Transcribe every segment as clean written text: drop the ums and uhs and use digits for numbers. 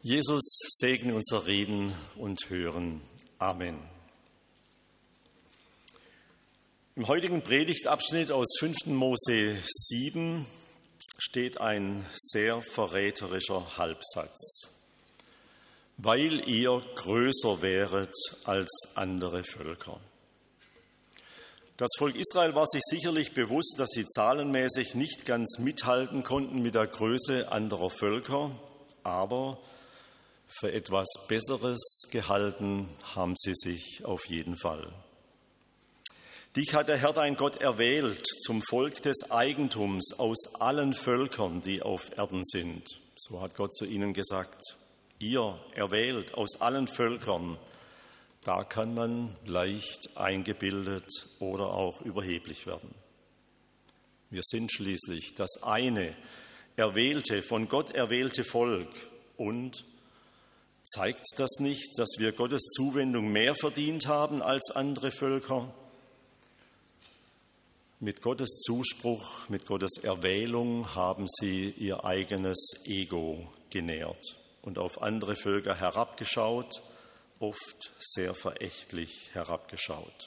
Jesus segne unser Reden und Hören. Amen. Im heutigen Predigtabschnitt aus 5. Mose 7 steht ein sehr verräterischer Halbsatz. Weil ihr größer wäret als andere Völker. Das Volk Israel war sich sicherlich bewusst, dass sie zahlenmäßig nicht ganz mithalten konnten mit der Größe anderer Völker, aber für etwas Besseres gehalten haben sie sich auf jeden Fall. Dich hat der Herr dein Gott erwählt zum Volk des Eigentums aus allen Völkern, die auf Erden sind. So hat Gott zu ihnen gesagt. Ihr erwählt aus allen Völkern. Da kann man leicht eingebildet oder auch überheblich werden. Wir sind schließlich das eine erwählte, von Gott erwählte Volk. Und zeigt das nicht, dass wir Gottes Zuwendung mehr verdient haben als andere Völker? Mit Gottes Zuspruch, mit Gottes Erwählung haben sie ihr eigenes Ego genährt und auf andere Völker herabgeschaut, oft sehr verächtlich herabgeschaut.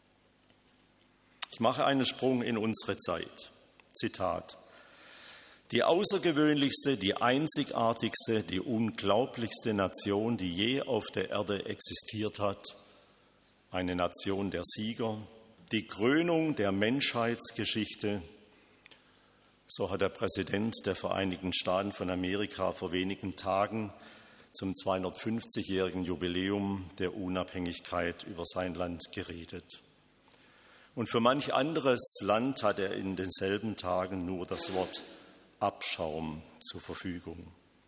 Ich mache einen Sprung in unsere Zeit. Zitat: Die außergewöhnlichste, die einzigartigste, die unglaublichste Nation, die je auf der Erde existiert hat, eine Nation der Sieger, die Krönung der Menschheitsgeschichte, so hat der Präsident der Vereinigten Staaten von Amerika vor wenigen Tagen zum 250-jährigen Jubiläum der Unabhängigkeit über sein Land geredet. Und für manch anderes Land hat er in denselben Tagen nur das Wort Abschaum zur Verfügung.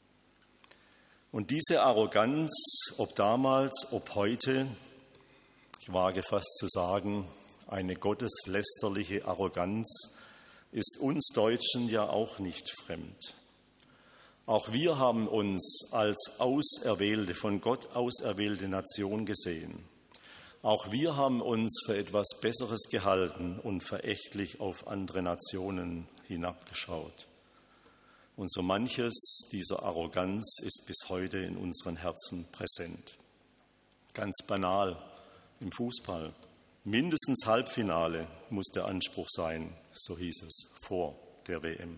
Und diese Arroganz, ob damals, ob heute, ich wage fast zu sagen, eine gotteslästerliche Arroganz, ist uns Deutschen ja auch nicht fremd. Auch wir haben uns als auserwählte, von Gott auserwählte Nation gesehen. Auch wir haben uns für etwas Besseres gehalten und verächtlich auf andere Nationen hinabgeschaut. Und so manches dieser Arroganz ist bis heute in unseren Herzen präsent. Ganz banal im Fußball. Mindestens Halbfinale muss der Anspruch sein, so hieß es vor der WM.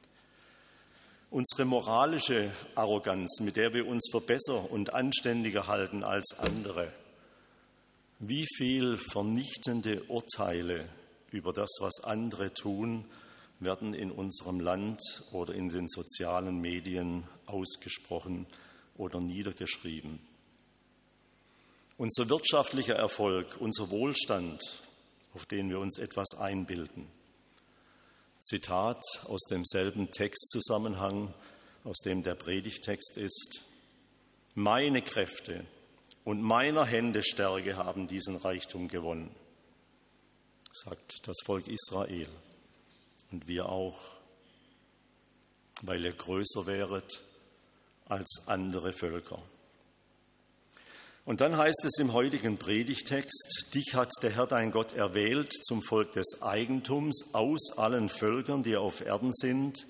Unsere moralische Arroganz, mit der wir uns für besser und anständiger halten als andere. Wie viel vernichtende Urteile über das, was andere tun, werden in unserem Land oder in den sozialen Medien ausgesprochen oder niedergeschrieben. Unser wirtschaftlicher Erfolg, unser Wohlstand, auf den wir uns etwas einbilden. Zitat aus demselben Textzusammenhang, aus dem der Predigtext ist: Meine Kräfte und meiner Hände Stärke haben diesen Reichtum gewonnen, sagt das Volk Israel. Und wir auch, weil ihr größer wäret als andere Völker. Und dann heißt es im heutigen Predigtext: Dich hat der Herr dein Gott erwählt zum Volk des Eigentums aus allen Völkern, die auf Erden sind.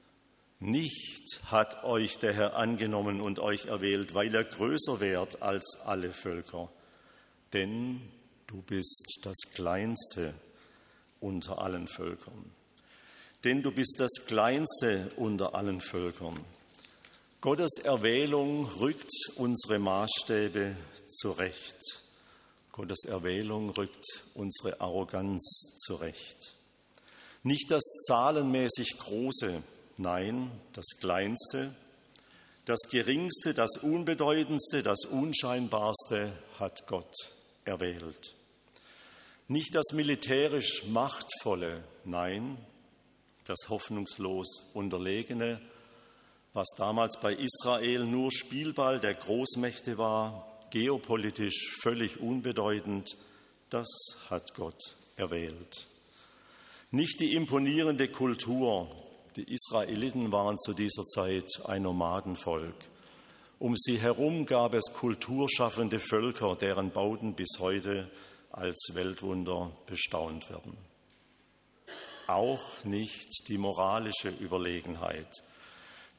Nicht hat euch der Herr angenommen und euch erwählt, weil ihr größer wärt als alle Völker. Denn du bist das Kleinste unter allen Völkern. Denn du bist das Kleinste unter allen Völkern. Gottes Erwählung rückt unsere Maßstäbe zurecht. Gottes Erwählung rückt unsere Arroganz zurecht. Nicht das zahlenmäßig Große, nein, das Kleinste, das Geringste, das Unbedeutendste, das Unscheinbarste hat Gott erwählt. Nicht das militärisch Machtvolle, nein, das hoffnungslos Unterlegene, was damals bei Israel nur Spielball der Großmächte war, geopolitisch völlig unbedeutend, das hat Gott erwählt. Nicht die imponierende Kultur. Die Israeliten waren zu dieser Zeit ein Nomadenvolk. Um sie herum gab es kulturschaffende Völker, deren Bauten bis heute als Weltwunder bestaunt werden. Auch nicht die moralische Überlegenheit.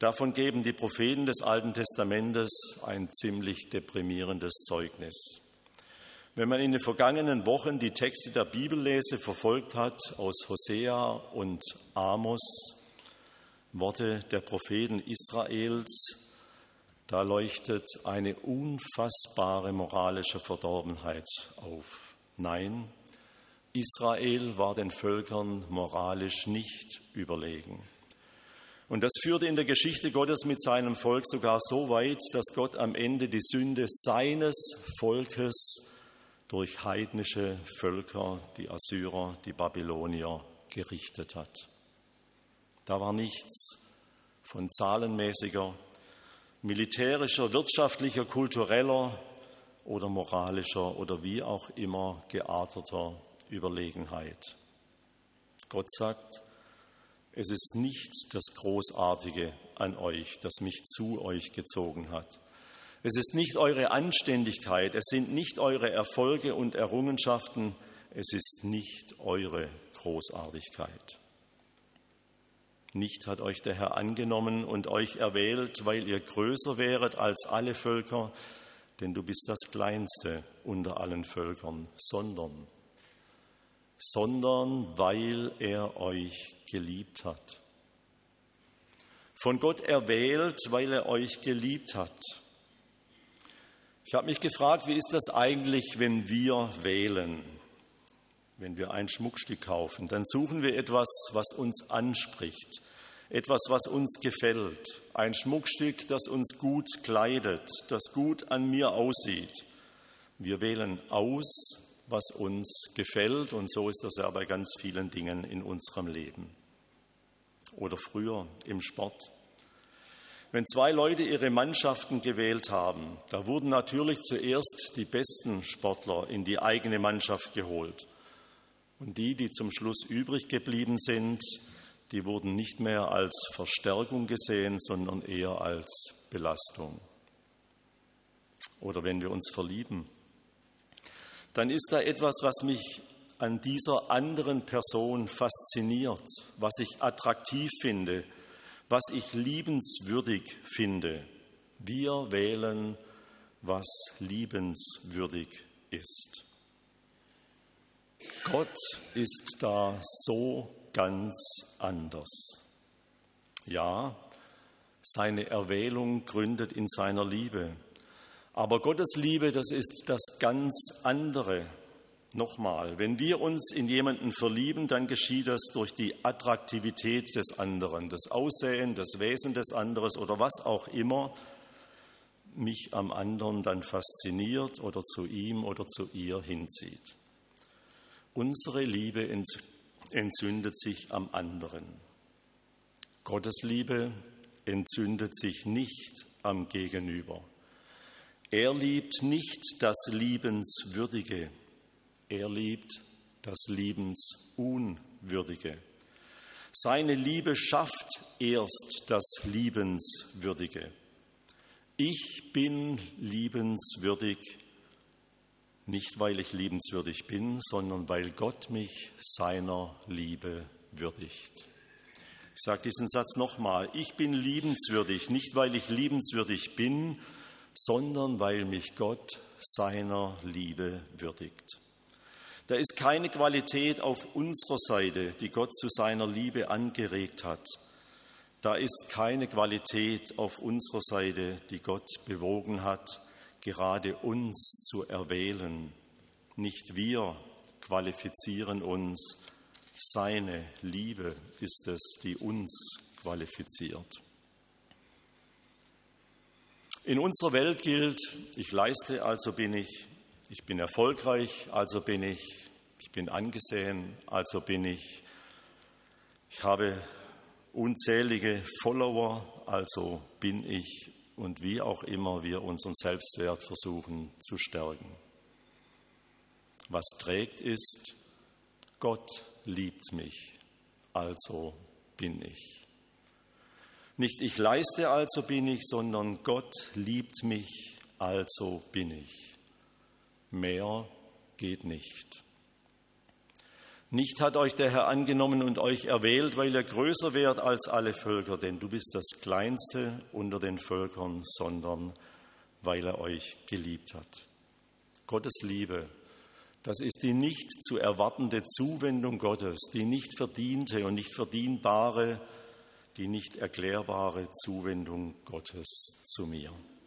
Davon geben die Propheten des Alten Testamentes ein ziemlich deprimierendes Zeugnis. Wenn man in den vergangenen Wochen die Texte der Bibellese verfolgt hat aus Hosea und Amos, Worte der Propheten Israels, da leuchtet eine unfassbare moralische Verdorbenheit auf. Nein, Israel war den Völkern moralisch nicht überlegen. Und das führte in der Geschichte Gottes mit seinem Volk sogar so weit, dass Gott am Ende die Sünde seines Volkes durch heidnische Völker, die Assyrer, die Babylonier, gerichtet hat. Da war nichts von zahlenmäßiger, militärischer, wirtschaftlicher, kultureller oder moralischer oder wie auch immer gearteter Überlegenheit. Gott sagt, es ist nicht das Großartige an euch, das mich zu euch gezogen hat. Es ist nicht eure Anständigkeit, es sind nicht eure Erfolge und Errungenschaften, es ist nicht eure Großartigkeit. Nicht hat euch der Herr angenommen und euch erwählt, weil ihr größer wäret als alle Völker, denn du bist das Kleinste unter allen Völkern, sondern weil er euch geliebt hat. Von Gott erwählt, weil er euch geliebt hat. Ich habe mich gefragt, wie ist das eigentlich, wenn wir wählen? Wenn wir ein Schmuckstück kaufen, dann suchen wir etwas, was uns anspricht, etwas, was uns gefällt, ein Schmuckstück, das uns gut kleidet, das gut an mir aussieht. Wir wählen aus, was uns gefällt, und so ist das ja bei ganz vielen Dingen in unserem Leben. Oder früher im Sport. Wenn zwei Leute ihre Mannschaften gewählt haben, da wurden natürlich zuerst die besten Sportler in die eigene Mannschaft geholt. Und die zum Schluss übrig geblieben sind, die wurden nicht mehr als Verstärkung gesehen, sondern eher als Belastung. Oder wenn wir uns verlieben, dann ist da etwas, was mich an dieser anderen Person fasziniert, was ich attraktiv finde, was ich liebenswürdig finde. Wir wählen, was liebenswürdig ist. Gott ist da so ganz anders. Ja, seine Erwählung gründet in seiner Liebe. Aber Gottes Liebe, das ist das ganz andere. Nochmal, wenn wir uns in jemanden verlieben, dann geschieht das durch die Attraktivität des anderen, das Aussehen, das Wesen des anderen oder was auch immer mich am anderen dann fasziniert oder zu ihm oder zu ihr hinzieht. Unsere Liebe entzündet sich am anderen. Gottes Liebe entzündet sich nicht am Gegenüber. Er liebt nicht das Liebenswürdige, er liebt das Liebensunwürdige. Seine Liebe schafft erst das Liebenswürdige. Ich bin liebenswürdig, nicht weil ich liebenswürdig bin, sondern weil Gott mich seiner Liebe würdigt. Ich sage diesen Satz nochmal. Ich bin liebenswürdig, nicht weil ich liebenswürdig bin, sondern weil mich Gott seiner Liebe würdigt. Da ist keine Qualität auf unserer Seite, die Gott zu seiner Liebe angeregt hat. Da ist keine Qualität auf unserer Seite, die Gott bewogen hat, gerade uns zu erwählen. Nicht wir qualifizieren uns, seine Liebe ist es, die uns qualifiziert. In unserer Welt gilt, ich leiste, also bin ich bin erfolgreich, also bin ich bin angesehen, also bin ich habe unzählige Follower, also bin ich, und wie auch immer wir unseren Selbstwert versuchen zu stärken. Was trägt ist, Gott liebt mich, also bin ich. Nicht ich leiste, also bin ich, sondern Gott liebt mich, also bin ich. Mehr geht nicht. Nicht hat euch der Herr angenommen und euch erwählt, weil ihr größer wärt als alle Völker, denn du bist das Kleinste unter den Völkern, sondern weil er euch geliebt hat. Gottes Liebe, das ist die nicht zu erwartende Zuwendung Gottes, die nicht verdiente und nicht verdienbare, die nicht erklärbare Zuwendung Gottes zu mir.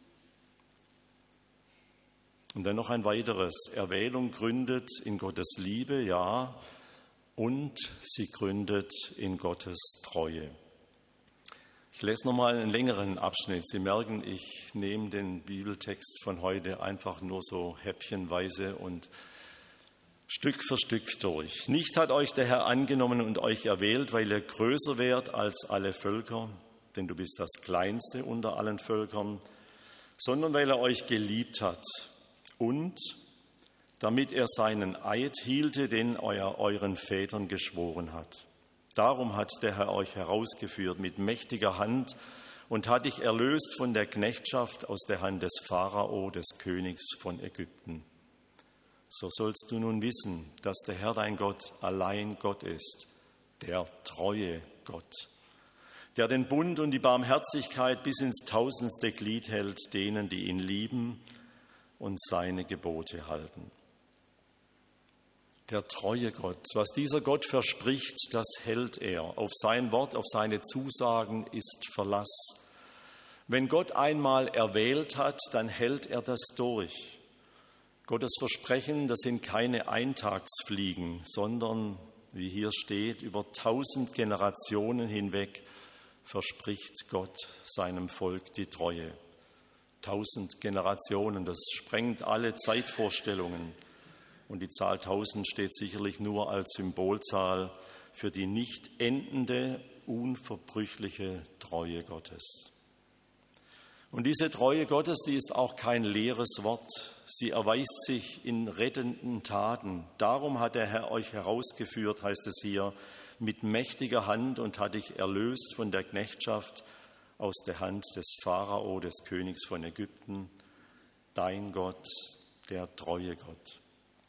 Und dann noch ein weiteres. Erwählung gründet in Gottes Liebe, ja, und sie gründet in Gottes Treue. Ich lese nochmal einen längeren Abschnitt. Sie merken, ich nehme den Bibeltext von heute einfach nur so häppchenweise und Stück für Stück durch. Nicht hat euch der Herr angenommen und euch erwählt, weil ihr größer wärt als alle Völker, denn du bist das Kleinste unter allen Völkern, sondern weil er euch geliebt hat und damit er seinen Eid hielte, den er euren Vätern geschworen hat. Darum hat der Herr euch herausgeführt mit mächtiger Hand und hat dich erlöst von der Knechtschaft aus der Hand des Pharao, des Königs von Ägypten. So sollst du nun wissen, dass der Herr dein Gott allein Gott ist, der treue Gott, der den Bund und die Barmherzigkeit bis ins tausendste Glied hält, denen, die ihn lieben und seine Gebote halten. Der treue Gott, was dieser Gott verspricht, das hält er. Auf sein Wort, auf seine Zusagen ist Verlass. Wenn Gott einmal erwählt hat, dann hält er das durch. Gottes Versprechen, das sind keine Eintagsfliegen, sondern, wie hier steht, über 1000 Generationen hinweg verspricht Gott seinem Volk die Treue. 1000 Generationen, das sprengt alle Zeitvorstellungen. Und die Zahl 1000 steht sicherlich nur als Symbolzahl für die nicht endende, unverbrüchliche Treue Gottes. Und diese Treue Gottes, die ist auch kein leeres Wort. Sie erweist sich in rettenden Taten. Darum hat der Herr euch herausgeführt, heißt es hier, mit mächtiger Hand und hat dich erlöst von der Knechtschaft aus der Hand des Pharao, des Königs von Ägypten. Dein Gott, der treue Gott.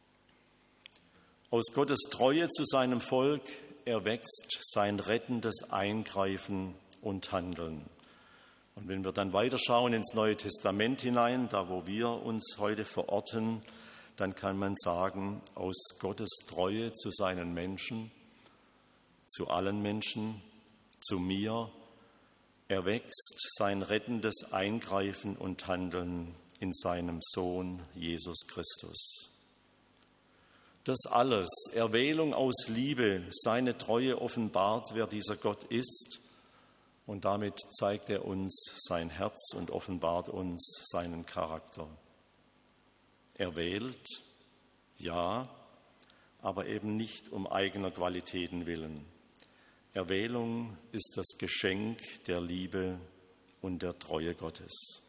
Aus Gottes Treue zu seinem Volk erwächst sein rettendes Eingreifen und Handeln. Und wenn wir dann weiterschauen ins Neue Testament hinein, da wo wir uns heute verorten, dann kann man sagen, aus Gottes Treue zu seinen Menschen, zu allen Menschen, zu mir, erwächst sein rettendes Eingreifen und Handeln in seinem Sohn Jesus Christus. Das alles, Erwählung aus Liebe, seine Treue offenbart, wer dieser Gott ist. Und damit zeigt er uns sein Herz und offenbart uns seinen Charakter. Erwählt, ja, aber eben nicht um eigener Qualitäten willen. Erwählung ist das Geschenk der Liebe und der Treue Gottes.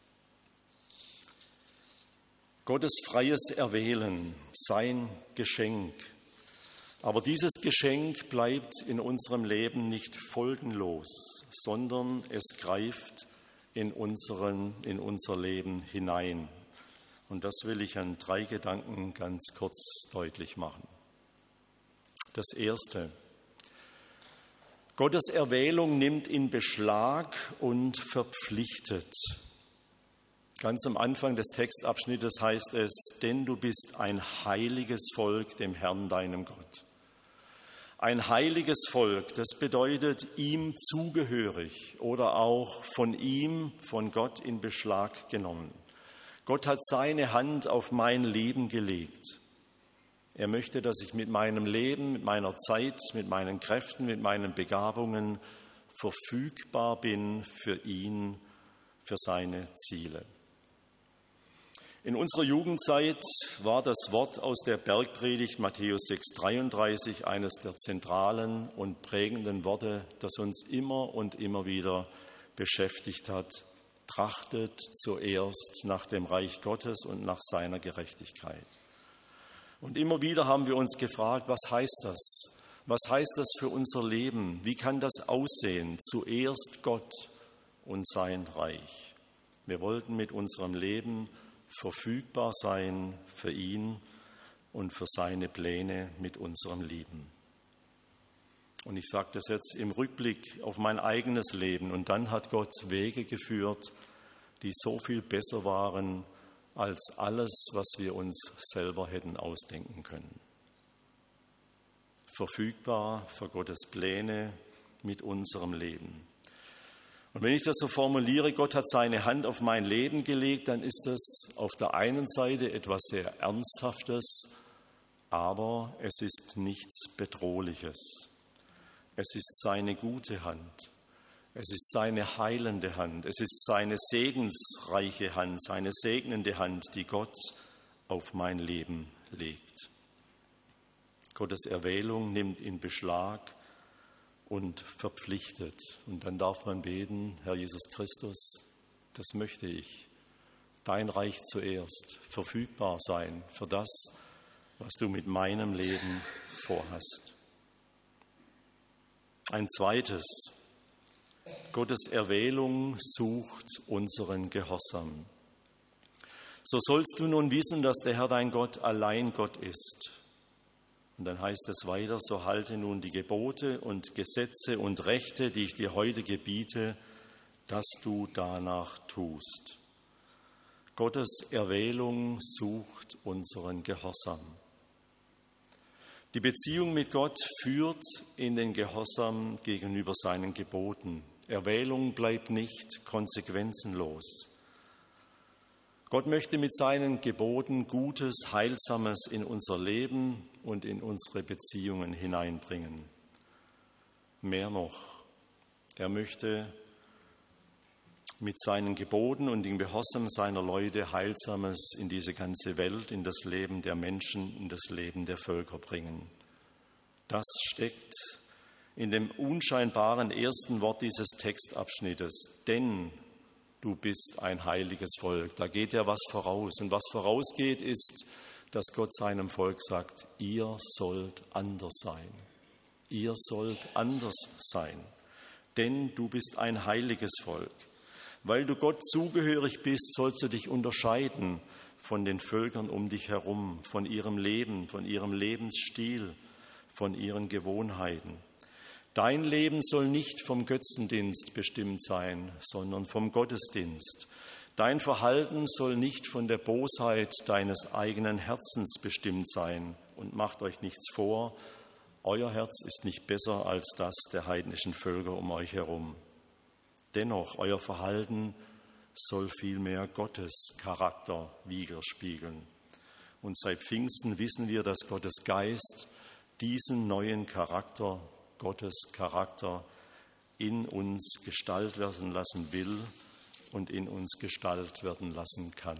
Gottes freies Erwählen, sein Geschenk. Aber dieses Geschenk bleibt in unserem Leben nicht folgenlos, sondern es greift in unser Leben hinein. Und das will ich an 3 Gedanken ganz kurz deutlich machen. Das erste: Gottes Erwählung nimmt in Beschlag und verpflichtet. Ganz am Anfang des Textabschnittes heißt es, denn du bist ein heiliges Volk dem Herrn, deinem Gott. Ein heiliges Volk, das bedeutet ihm zugehörig oder auch von ihm, von Gott in Beschlag genommen. Gott hat seine Hand auf mein Leben gelegt. Er möchte, dass ich mit meinem Leben, mit meiner Zeit, mit meinen Kräften, mit meinen Begabungen verfügbar bin für ihn, für seine Ziele. In unserer Jugendzeit war das Wort aus der Bergpredigt Matthäus 6,33 eines der zentralen und prägenden Worte, das uns immer und immer wieder beschäftigt hat. Trachtet zuerst nach dem Reich Gottes und nach seiner Gerechtigkeit. Und immer wieder haben wir uns gefragt, was heißt das? Was heißt das für unser Leben? Wie kann das aussehen? Zuerst Gott und sein Reich. Wir wollten mit unserem Leben verfügbar sein für ihn und für seine Pläne mit unserem Leben. Und ich sage das jetzt im Rückblick auf mein eigenes Leben. Und dann hat Gott Wege geführt, die so viel besser waren als alles, was wir uns selber hätten ausdenken können. Verfügbar für Gottes Pläne mit unserem Leben. Und wenn ich das so formuliere, Gott hat seine Hand auf mein Leben gelegt, dann ist das auf der einen Seite etwas sehr Ernsthaftes, aber es ist nichts Bedrohliches. Es ist seine gute Hand, es ist seine heilende Hand, es ist seine segensreiche Hand, seine segnende Hand, die Gott auf mein Leben legt. Gottes Erwählung nimmt in Beschlag und verpflichtet. Und dann darf man beten, Herr Jesus Christus, das möchte ich. Dein Reich zuerst, verfügbar sein für das, was du mit meinem Leben vorhast. Ein zweites, Gottes Erwählung sucht unseren Gehorsam. So sollst du nun wissen, dass der Herr dein Gott allein Gott ist. Und dann heißt es weiter, so halte nun die Gebote und Gesetze und Rechte, die ich dir heute gebiete, dass du danach tust. Gottes Erwählung sucht unseren Gehorsam. Die Beziehung mit Gott führt in den Gehorsam gegenüber seinen Geboten. Erwählung bleibt nicht konsequenzenlos. Gott möchte mit seinen Geboten Gutes, Heilsames in unser Leben und in unsere Beziehungen hineinbringen. Mehr noch, er möchte mit seinen Geboten und dem Gehorsam seiner Leute Heilsames in diese ganze Welt, in das Leben der Menschen, in das Leben der Völker bringen. Das steckt in dem unscheinbaren ersten Wort dieses Textabschnittes. Denn du bist ein heiliges Volk. Da geht ja was voraus. Und was vorausgeht, ist, dass Gott seinem Volk sagt, ihr sollt anders sein. Ihr sollt anders sein. Denn du bist ein heiliges Volk. Weil du Gott zugehörig bist, sollst du dich unterscheiden von den Völkern um dich herum, von ihrem Leben, von ihrem Lebensstil, von ihren Gewohnheiten. Dein Leben soll nicht vom Götzendienst bestimmt sein, sondern vom Gottesdienst. Dein Verhalten soll nicht von der Bosheit deines eigenen Herzens bestimmt sein. Und macht euch nichts vor, euer Herz ist nicht besser als das der heidnischen Völker um euch herum. Dennoch, euer Verhalten soll vielmehr Gottes Charakter widerspiegeln. Und seit Pfingsten wissen wir, dass Gottes Geist diesen neuen Charakter, Gottes Charakter, in uns Gestalt werden lassen will und in uns Gestalt werden lassen kann.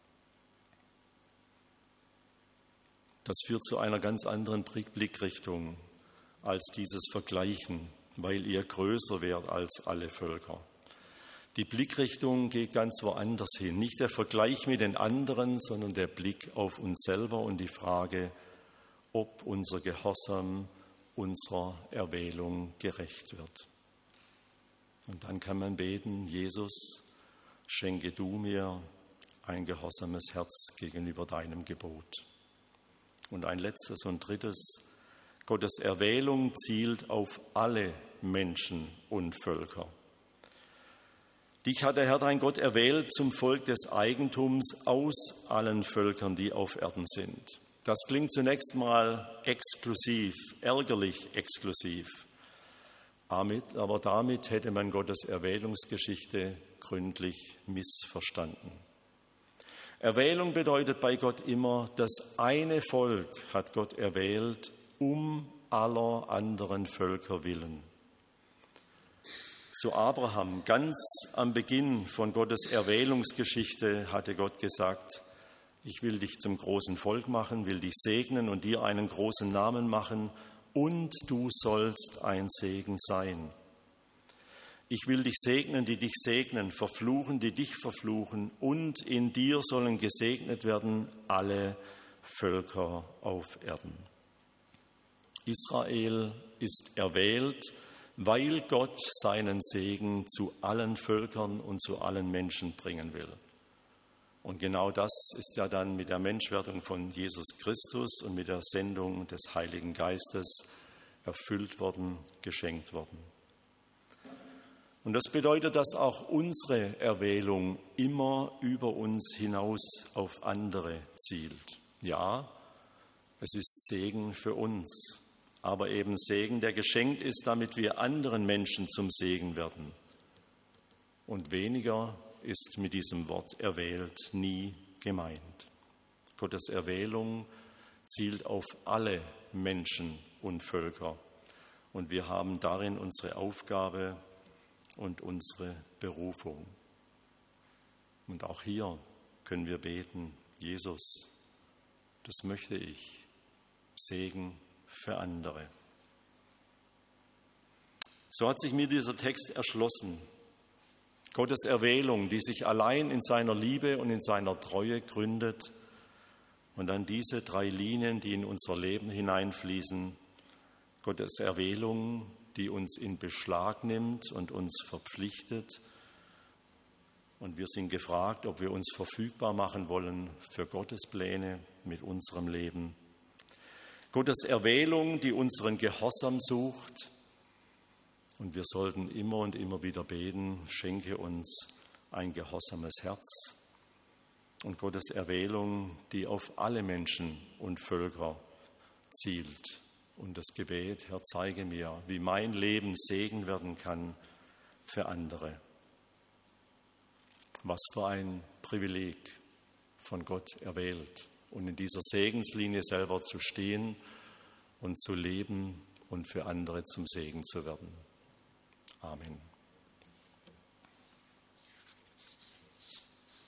Das führt zu einer ganz anderen Blickrichtung als dieses Vergleichen, weil ihr größer wärt als alle Völker. Die Blickrichtung geht ganz woanders hin. Nicht der Vergleich mit den anderen, sondern der Blick auf uns selber und die Frage, ob unser Gehorsam unserer Erwählung gerecht wird. Und dann kann man beten, Jesus, schenke du mir ein gehorsames Herz gegenüber deinem Gebot. Und ein letztes und drittes, Gottes Erwählung zielt auf alle Menschen und Völker. Dich hat der Herr dein Gott erwählt zum Volk des Eigentums aus allen Völkern, die auf Erden sind. Das klingt zunächst mal exklusiv, ärgerlich exklusiv. Aber damit hätte man Gottes Erwählungsgeschichte gründlich missverstanden. Erwählung bedeutet bei Gott immer, das eine Volk hat Gott erwählt, aller anderen Völker willen. Zu Abraham, ganz am Beginn von Gottes Erwählungsgeschichte, hatte Gott gesagt, ich will dich zum großen Volk machen, will dich segnen und dir einen großen Namen machen und du sollst ein Segen sein. Ich will dich segnen, die dich segnen, verfluchen, die dich verfluchen und in dir sollen gesegnet werden alle Völker auf Erden. Israel ist erwählt, weil Gott seinen Segen zu allen Völkern und zu allen Menschen bringen will. Und genau das ist ja dann mit der Menschwerdung von Jesus Christus und mit der Sendung des Heiligen Geistes erfüllt worden, geschenkt worden. Und das bedeutet, dass auch unsere Erwählung immer über uns hinaus auf andere zielt. Ja, es ist Segen für uns, aber eben Segen, der geschenkt ist, damit wir anderen Menschen zum Segen werden. Und weniger ist mit diesem Wort erwählt nie gemeint. Gottes Erwählung zielt auf alle Menschen und Völker. Und wir haben darin unsere Aufgabe und unsere Berufung. Und auch hier können wir beten, Jesus, das möchte ich, Segen für andere. So hat sich mir dieser Text erschlossen. Gottes Erwählung, die sich allein in seiner Liebe und in seiner Treue gründet. Und dann diese 3 Linien, die in unser Leben hineinfließen. Gottes Erwählung, die uns in Beschlag nimmt und uns verpflichtet. Und wir sind gefragt, ob wir uns verfügbar machen wollen für Gottes Pläne mit unserem Leben. Gottes Erwählung, die unseren Gehorsam sucht. Und wir sollten immer und immer wieder beten, schenke uns ein gehorsames Herz. Und Gottes Erwählung, die auf alle Menschen und Völker zielt. Und das Gebet, Herr, zeige mir, wie mein Leben Segen werden kann für andere. Was für ein Privileg, von Gott erwählt und in dieser Segenslinie selber zu stehen und zu leben und für andere zum Segen zu werden. Amen.